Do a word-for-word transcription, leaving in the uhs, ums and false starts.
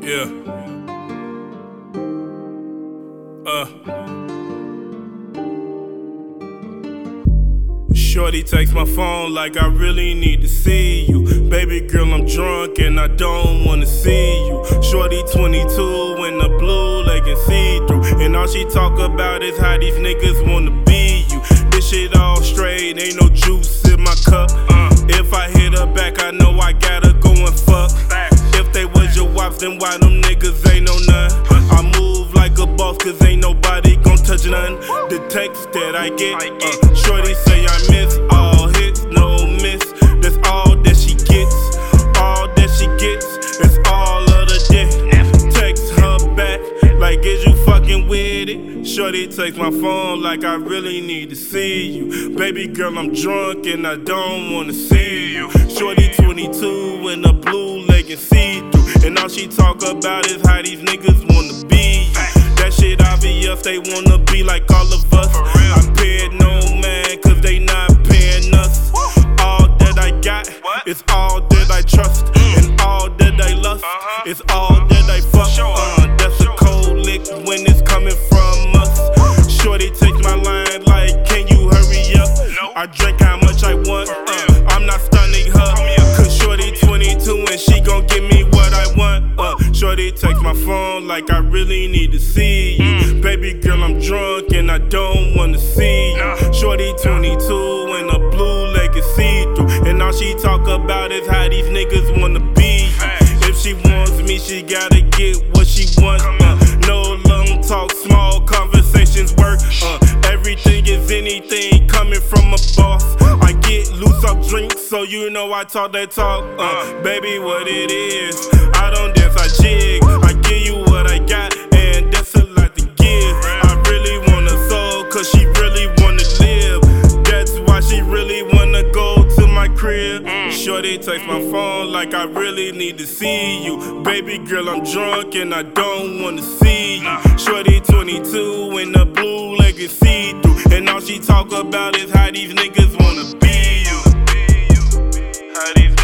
Yeah. Uh. Shorty takes my phone like I really need to see you. Baby girl, I'm drunk and I don't wanna see you. Shorty twenty-two in the blue, they can see through. And all she talk about is how these niggas wanna be you. This shit all straight, ain't no juice in my cup. Uh. If I hit her back, I know I gotta go and fuck. If they was your wives, then why them niggas ain't no none? I move like a boss, cause ain't nobody gon' touch none. The text that I get, uh, shorty say I miss all hits, no miss. That's all that she gets, all that she gets. That's all of the day. Text her back, like is you fucking with it? Shorty takes my phone like I really need to see you. Baby girl, I'm drunk and I don't wanna see you. Shorty twenty-two in the blue, leg and see through. And all she talk about is how these niggas wanna be you. That shit obvious, they wanna be like all of us. I pay it no man, cause they not paying us. All that I got is all that I trust. And all that I lust is all that I fuck. Uh, that's a cold lick when it's coming from us. Shorty takes my line like, can you hurry up? I drink how much I want, uh, I'm not stunning her. Cause Shorty twenty-two and she gon' give me what I want. uh, Shorty takes my phone like I really need to see you. Baby girl, I'm drunk and I don't wanna see you. Shorty twenty-two and a blue leg is see-through. And all she talk about is how these niggas wanna be you. If she wants me, she gotta get what she wants. uh, No long talk, small conversations work. uh, Everything is anything coming from a boss. I get loose off drinks, so you know I talk that talk. uh, Baby, what it is, I don't dance, I jig. I give you what I got, and that's a lot to give. I really want her soul, cause she really wanna live. That's why she really wanna go to my crib. Shorty takes my phone like I really need to see you. Baby girl, I'm drunk and I don't wanna see you. Shorty twenty-two in the blue, leg is see-through. And all she talk about is how these niggas wanna be you. How these